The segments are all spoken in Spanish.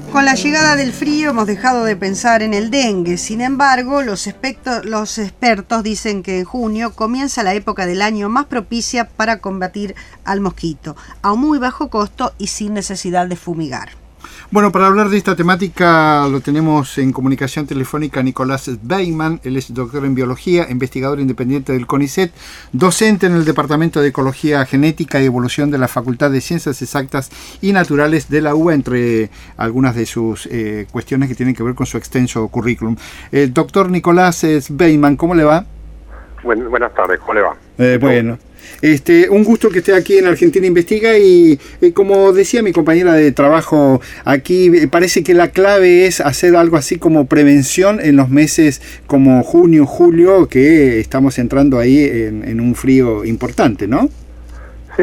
Con la llegada del frío hemos dejado de pensar en el dengue. Sin embargo, los expertos dicen que en junio comienza la época del año más propicia para combatir al mosquito, a muy bajo costo y sin necesidad de fumigar. Bueno, para hablar de esta temática lo tenemos en comunicación telefónica a Nicolás Sbeyman. Él es doctor en biología, investigador independiente del CONICET, docente en el Departamento de Ecología Genética y Evolución de la Facultad de Ciencias Exactas y Naturales de la UBA, entre algunas de sus cuestiones que tienen que ver con su extenso currículum. Doctor Nicolás Sbeyman, ¿cómo le va? Buenas tardes, ¿cómo le va? Bueno. Un gusto que esté aquí en Argentina Investiga y como decía mi compañera de trabajo aquí, parece que la clave es hacer algo así como prevención en los meses como junio, julio, que estamos entrando ahí en un frío importante, ¿no? Sí,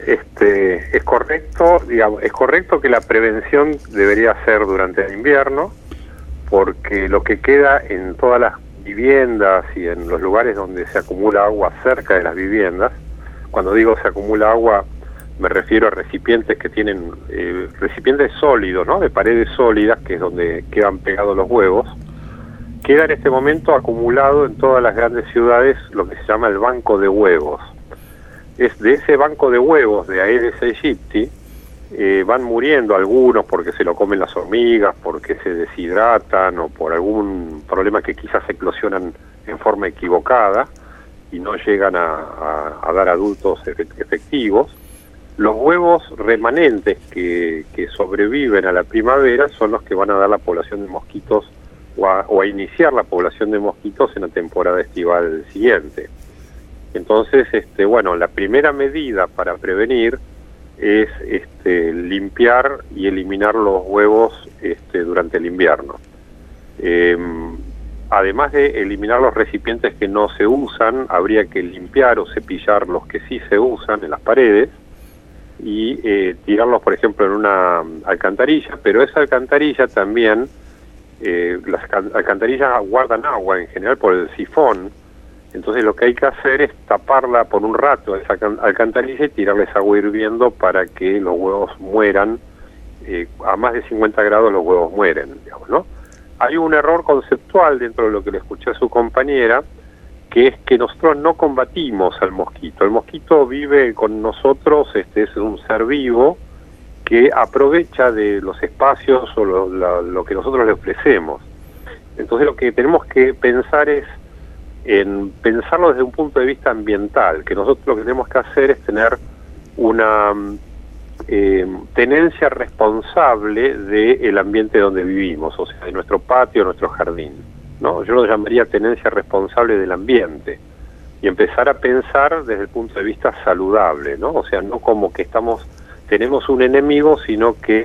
es correcto, digamos, es correcto que la prevención debería ser durante el invierno, porque lo que queda en todas las viviendas y en los lugares donde se acumula agua cerca de las viviendas, cuando digo se acumula agua me refiero a recipientes que tienen recipientes sólidos, ¿no? De paredes sólidas, que es donde quedan pegados los huevos, queda en este momento acumulado en todas las grandes ciudades lo que se llama el banco de huevos. Es de ese banco de huevos de Aedes aegypti van muriendo algunos porque se lo comen las hormigas, porque se deshidratan o por algún problema que quizás eclosionan en forma equivocada y no llegan a dar adultos efectivos. Los huevos remanentes que sobreviven a la primavera son los que van a dar la población de mosquitos o a iniciar la población de mosquitos en la temporada estival siguiente. Entonces, la primera medida para prevenir es limpiar y eliminar los huevos durante el invierno. Además de eliminar los recipientes que no se usan, habría que limpiar o cepillar los que sí se usan en las paredes y tirarlos, por ejemplo, en una alcantarilla, pero esa alcantarilla también, las alcantarillas guardan agua en general por el sifón. Entonces lo que hay que hacer es taparla por un rato, esa alcantarilla, y tirarles agua hirviendo para que los huevos mueran. A más de 50 grados los huevos mueren, digamos, ¿no? Hay un error conceptual dentro de lo que le escuché a su compañera, que es que nosotros no combatimos al mosquito. El mosquito vive con nosotros, es un ser vivo que aprovecha de los espacios o lo que nosotros le ofrecemos. Entonces lo que tenemos que pensar es en pensarlo desde un punto de vista ambiental, que nosotros lo que tenemos que hacer es tener una tenencia responsable del ambiente donde vivimos, o sea, de nuestro patio, nuestro jardín, ¿no? Yo lo llamaría tenencia responsable del ambiente y empezar a pensar desde el punto de vista saludable, ¿no? O sea, no como que tenemos un enemigo, sino que,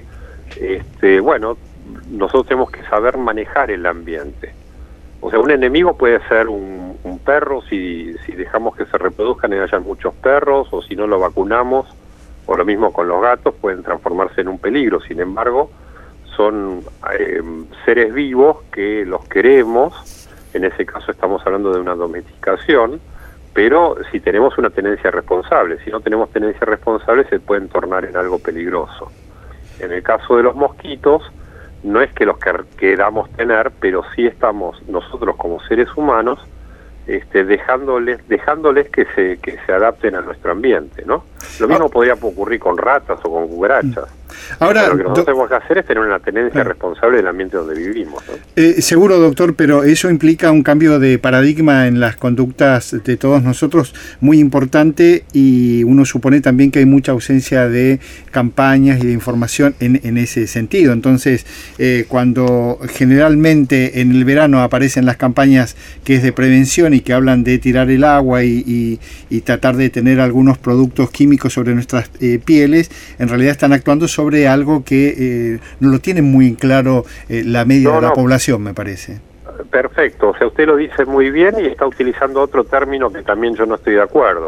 nosotros tenemos que saber manejar el ambiente. O sea, un enemigo puede ser un perro si dejamos que se reproduzcan y haya muchos perros, o si no lo vacunamos, o lo mismo con los gatos, pueden transformarse en un peligro. Sin embargo, son seres vivos que los queremos. En ese caso estamos hablando de una domesticación, pero si tenemos una tenencia responsable. Si no tenemos tenencia responsable, se pueden tornar en algo peligroso. En el caso de los mosquitos, no es que los queramos tener, pero sí estamos nosotros como seres humanos dejándoles que se adapten a nuestro ambiente, ¿no? Lo mismo podría ocurrir con ratas o con cucarachas. Ahora, lo que nosotros tenemos que hacer es tener una tenencia responsable del ambiente donde vivimos, ¿no? Seguro, doctor, pero eso implica un cambio de paradigma en las conductas de todos nosotros muy importante, y uno supone también que hay mucha ausencia de campañas y de información en ese sentido. Entonces, cuando generalmente en el verano aparecen las campañas que es de prevención y que hablan de tirar el agua y tratar de tener algunos productos químicos sobre nuestras pieles, en realidad están actuando sobre algo que no lo tiene muy claro la media de la población, me parece. Perfecto, o sea, usted lo dice muy bien y está utilizando otro término que también yo no estoy de acuerdo.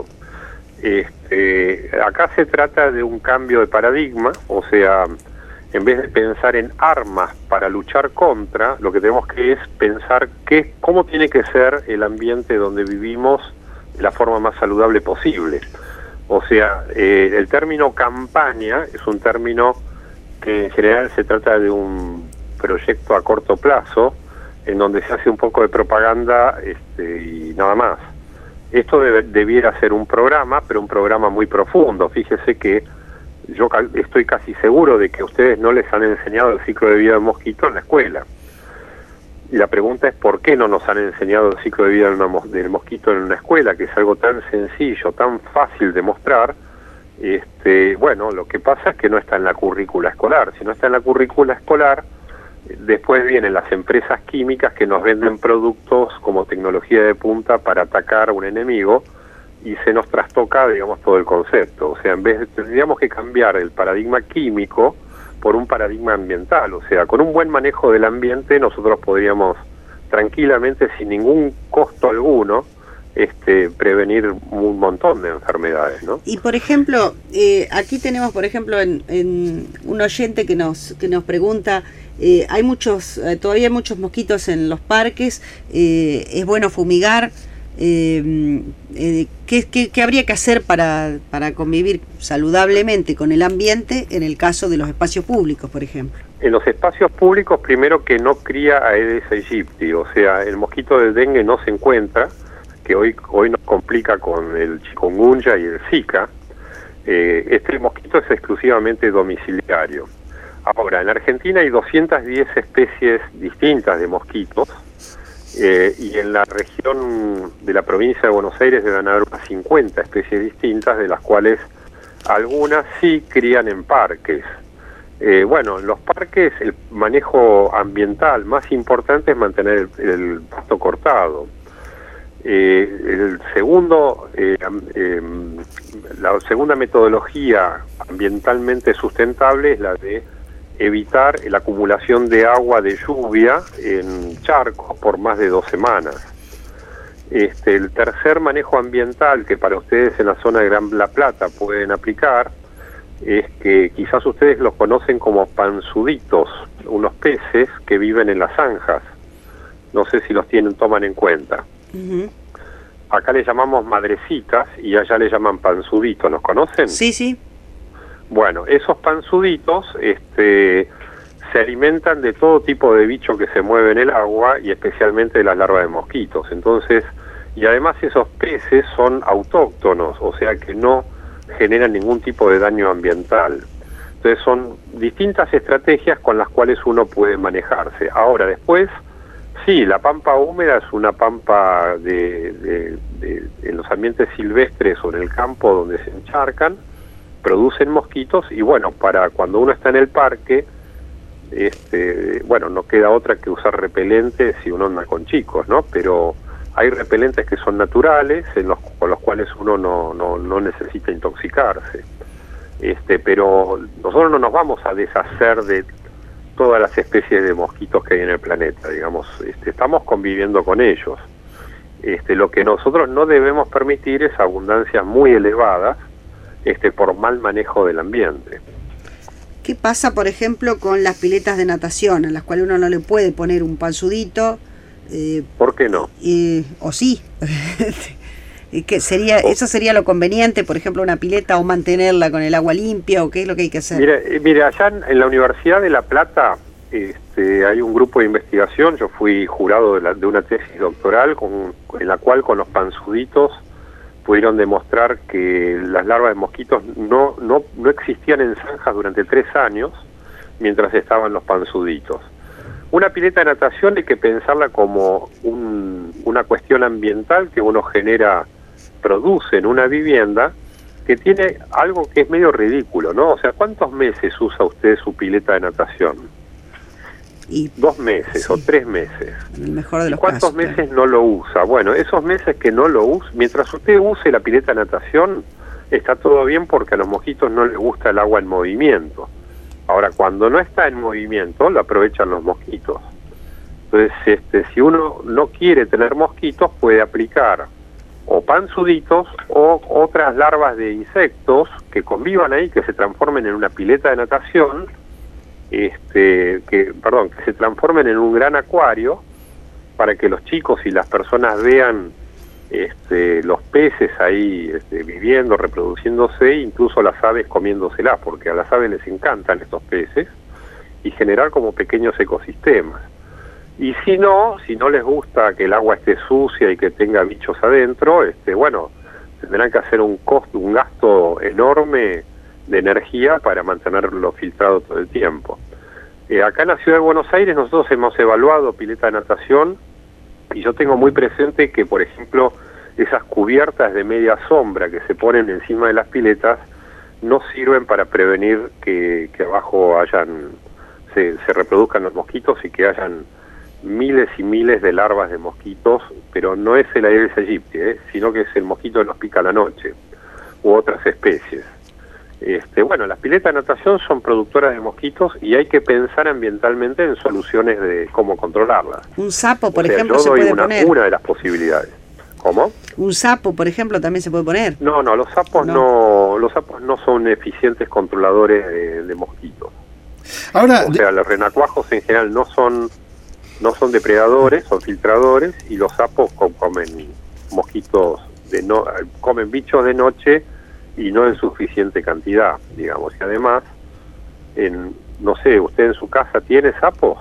Acá se trata de un cambio de paradigma, o sea, en vez de pensar en armas para luchar contra, lo que tenemos que es pensar cómo tiene que ser el ambiente donde vivimos de la forma más saludable posible. O sea, el término campaña es un término que en general se trata de un proyecto a corto plazo en donde se hace un poco de propaganda y nada más. Esto debiera ser un programa, pero un programa muy profundo. Fíjese que yo estoy casi seguro de que a ustedes no les han enseñado el ciclo de vida del mosquito en la escuela. Y la pregunta es ¿por qué no nos han enseñado el ciclo de vida del mosquito en una escuela, que es algo tan sencillo, tan fácil de mostrar? Bueno, lo que pasa es que no está en la currícula escolar. Si no está en la currícula escolar, después vienen las empresas químicas que nos venden productos como tecnología de punta para atacar a un enemigo y se nos trastoca, digamos, todo el concepto. O sea, tendríamos que cambiar el paradigma químico por un paradigma ambiental. O sea, con un buen manejo del ambiente nosotros podríamos tranquilamente, sin ningún costo alguno, prevenir un montón de enfermedades, ¿no? Y por ejemplo, aquí tenemos, por ejemplo, en un oyente que nos pregunta, hay todavía hay muchos mosquitos en los parques, es bueno fumigar, ¿qué habría que hacer para convivir saludablemente con el ambiente en el caso de los espacios públicos, por ejemplo? En los espacios públicos, primero que no cría Aedes aegypti, o sea, el mosquito del dengue no se encuentra, que hoy nos complica con el chikungunya y el Zika. Este mosquito es exclusivamente domiciliario. Ahora, en Argentina hay 210 especies distintas de mosquitos, y en la región de la provincia de Buenos Aires deben haber unas 50 especies distintas, de las cuales algunas sí crían en parques. Bueno, en los parques el manejo ambiental más importante es mantener el pasto cortado. La segunda metodología ambientalmente sustentable es la de evitar la acumulación de agua de lluvia en charcos por más de 2 semanas. El tercer manejo ambiental que para ustedes en la zona de Gran La Plata pueden aplicar es que quizás ustedes los conocen como panzuditos, unos peces que viven en las zanjas. No sé si los toman en cuenta. Uh-huh. Acá le llamamos madrecitas y allá le llaman panzuditos, ¿los conocen? Sí, sí. Bueno, esos panzuditos se alimentan de todo tipo de bicho que se mueve en el agua y especialmente de las larvas de mosquitos. Entonces, y además esos peces son autóctonos, o sea que no generan ningún tipo de daño ambiental. Entonces son distintas estrategias con las cuales uno puede manejarse. Ahora, después, sí, la pampa húmeda es una pampa en los ambientes silvestres o en el campo donde se encharcan, producen mosquitos y bueno, para cuando uno está en el parque, bueno, no queda otra que usar repelente si uno anda con chicos, ¿no? Pero hay repelentes que son naturales, con los cuales uno no necesita intoxicarse. Pero nosotros no nos vamos a deshacer de todas las especies de mosquitos que hay en el planeta, digamos, estamos conviviendo con ellos. Lo que nosotros no debemos permitir es abundancias muy elevadas, por mal manejo del ambiente. ¿Qué pasa, por ejemplo, con las piletas de natación, a las cuales uno no le puede poner un panzudito? ¿Por qué no? ¿O sí? ¿Eso sería lo conveniente, por ejemplo, una pileta, o mantenerla con el agua limpia, o qué es lo que hay que hacer? Mire, allá en la Universidad de La Plata hay un grupo de investigación. Yo fui jurado de una tesis doctoral en la cual con los panzuditos pudieron demostrar que las larvas de mosquitos no existían en zanjas durante 3 años mientras estaban los panzuditos. Una pileta de natación hay que pensarla como una cuestión ambiental que uno produce en una vivienda, que tiene algo que es medio ridículo, ¿no? O sea, ¿cuántos meses usa usted su pileta de natación? 2 meses, sí, o 3 meses. En el mejor de los ¿Cuántos casos, meses claro, no lo usa? Bueno, esos meses que no lo usa, mientras usted use la pileta de natación, está todo bien porque a los mosquitos no les gusta el agua en movimiento. Ahora, cuando no está en movimiento, lo aprovechan los mosquitos. Entonces, si uno no quiere tener mosquitos, puede aplicar o panzuditos o otras larvas de insectos que convivan ahí, que se transformen en una pileta de natación, que se transformen en un gran acuario para que los chicos y las personas vean los peces ahí viviendo, reproduciéndose, incluso las aves comiéndoselas, porque a las aves les encantan estos peces. y generar como pequeños ecosistemas. Y si no les gusta que el agua esté sucia y que tenga bichos adentro, bueno, tendrán que hacer un gasto enorme de energía para mantenerlo filtrado todo el tiempo. Acá en la ciudad de Buenos Aires nosotros hemos evaluado pileta de natación y yo tengo muy presente que, por ejemplo, esas cubiertas de media sombra que se ponen encima de las piletas no sirven para prevenir que abajo se reproduzcan los mosquitos y que hayan miles y miles de larvas de mosquitos, pero no es el Aedes aegypti, sino que es el mosquito que nos pica a la noche, u otras especies. Bueno, las piletas de natación son productoras de mosquitos y hay que pensar ambientalmente en soluciones de cómo controlarlas. Un sapo, por ejemplo, se puede poner. Una de las posibilidades. ¿Cómo? Un sapo, por ejemplo, también se puede poner. No, los sapos no son eficientes controladores de mosquitos. Ahora, o sea, los renacuajos en general no son depredadores, son filtradores, y los sapos comen mosquitos comen bichos de noche y no en suficiente cantidad, digamos. Y además, no sé, ¿usted en su casa tiene sapos?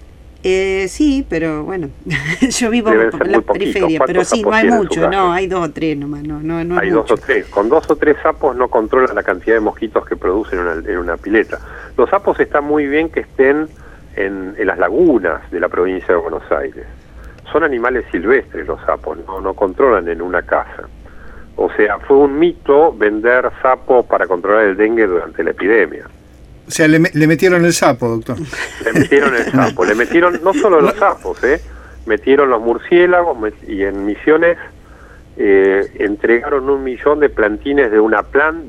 Sí, pero bueno, yo vivo en la periferia, pero sí, no hay mucho, hay 2 o 3 nomás, no hay 2 o 3, con 2 o 3 sapos no controlan la cantidad de mosquitos que producen en una pileta. Los sapos están muy bien que estén en las lagunas de la provincia de Buenos Aires. Son animales silvestres los sapos, no controlan en una casa. O sea, fue un mito vender sapos para controlar el dengue durante la epidemia. O sea, le metieron el sapo, doctor. Le metieron el sapo, le metieron no solo los sapos, metieron los murciélagos, y en Misiones entregaron 1 millón de plantines de una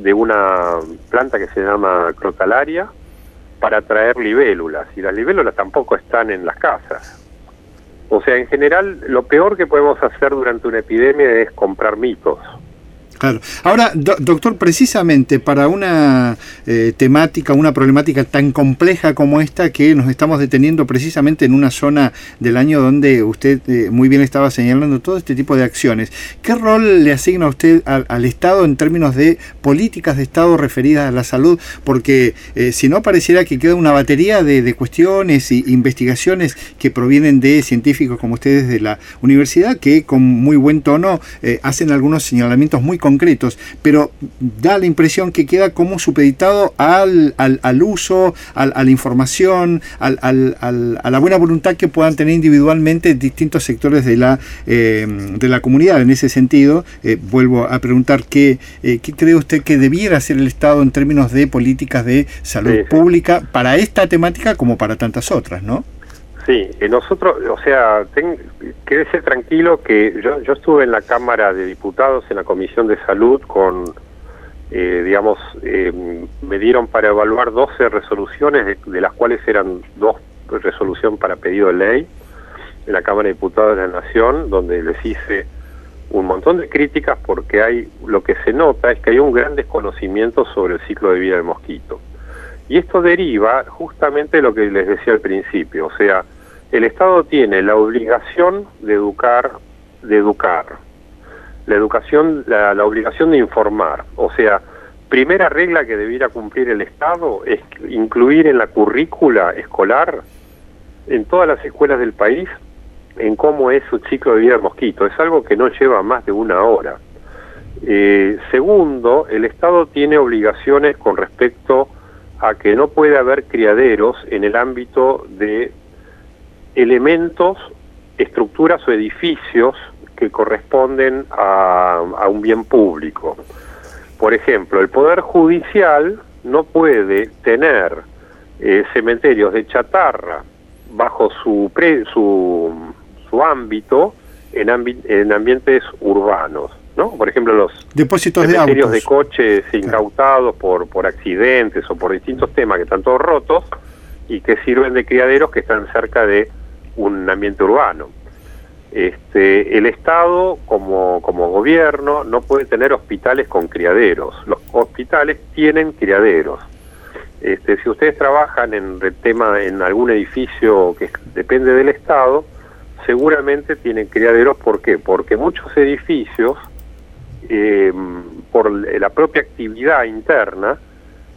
planta que se llama crotalaria para traer libélulas, y las libélulas tampoco están en las casas. O sea, en general, lo peor que podemos hacer durante una epidemia es comprar mitos. Claro. Ahora, doctor, precisamente para una temática, una problemática tan compleja como esta, que nos estamos deteniendo precisamente en una zona del año donde usted muy bien estaba señalando todo este tipo de acciones, ¿qué rol le asigna usted al Estado en términos de políticas de Estado referidas a la salud? Porque si no, pareciera que queda una batería de cuestiones e investigaciones que provienen de científicos como ustedes de la universidad, que con muy buen tono hacen algunos señalamientos muy concretos, pero da la impresión que queda como supeditado al uso, a la información, a la buena voluntad que puedan tener individualmente distintos sectores de la comunidad. En ese sentido, vuelvo a preguntar, ¿qué cree usted que debiera hacer el Estado en términos de políticas de salud pública para esta temática como para tantas otras, ¿no? Sí, nosotros, o sea, quédese tranquilo que yo estuve en la Cámara de Diputados, en la Comisión de Salud, me dieron para evaluar 12 resoluciones, de las cuales eran 2 resoluciones para pedido de ley, en la Cámara de Diputados de la Nación, donde les hice un montón de críticas porque lo que se nota es que hay un gran desconocimiento sobre el ciclo de vida del mosquito. Y esto deriva justamente de lo que les decía al principio, o sea, el Estado tiene la obligación de educar, la obligación de informar. O sea, primera regla que debiera cumplir el Estado es incluir en la currícula escolar, en todas las escuelas del país, en cómo es su ciclo de vida del mosquito. Es algo que no lleva más de 1 hora. Segundo, el Estado tiene obligaciones con respecto a que no puede haber criaderos en el ámbito de elementos, estructuras o edificios que corresponden a un bien público. Por ejemplo, el Poder Judicial no puede tener cementerios de chatarra bajo su ámbito en ambientes urbanos, ¿no? Por ejemplo, los depósitos cementerios de de coches incautados por accidentes o por distintos temas que están todos rotos y que sirven de criaderos que están cerca de un ambiente urbano. El Estado, como gobierno, no puede tener hospitales con criaderos. Los hospitales tienen criaderos. Si ustedes trabajan en algún edificio que depende del Estado, seguramente tienen criaderos. ¿Por qué? Porque muchos edificios, por la propia actividad interna,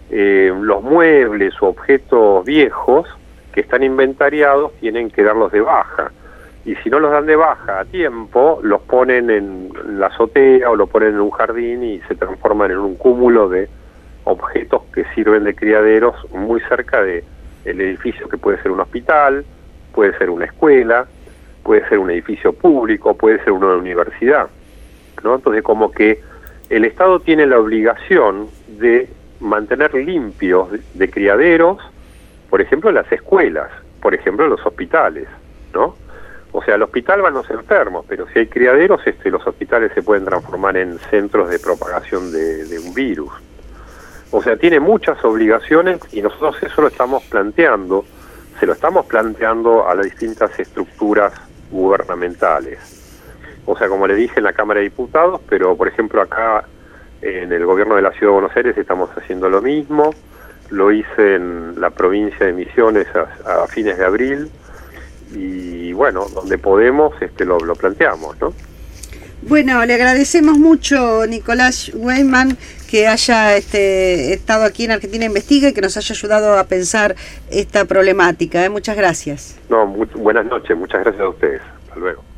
los muebles o objetos viejos que están inventariados tienen que darlos de baja. Y si no los dan de baja a tiempo, los ponen en la azotea o lo ponen en un jardín y se transforman en un cúmulo de objetos que sirven de criaderos muy cerca de el edificio, que puede ser un hospital, puede ser una escuela, puede ser un edificio público, puede ser una universidad, ¿no? Entonces, como que el Estado tiene la obligación de mantener limpios de criaderos, por ejemplo, las escuelas, por ejemplo, los hospitales, ¿no? O sea, al hospital van los enfermos, pero si hay criaderos, los hospitales se pueden transformar en centros de propagación de un virus. O sea, tiene muchas obligaciones y nosotros eso lo estamos planteando, se lo estamos planteando a las distintas estructuras gubernamentales. O sea, como le dije en la Cámara de Diputados, pero por ejemplo acá en el gobierno de la Ciudad de Buenos Aires estamos haciendo lo mismo, lo hice en la provincia de Misiones a fines de abril, y bueno, donde podemos lo planteamos, ¿no? Bueno, le agradecemos mucho, Nicolás Weinman, que haya estado aquí en Argentina Investiga y que nos haya ayudado a pensar esta problemática. Muchas gracias. No, buenas noches, muchas gracias a ustedes. Hasta luego.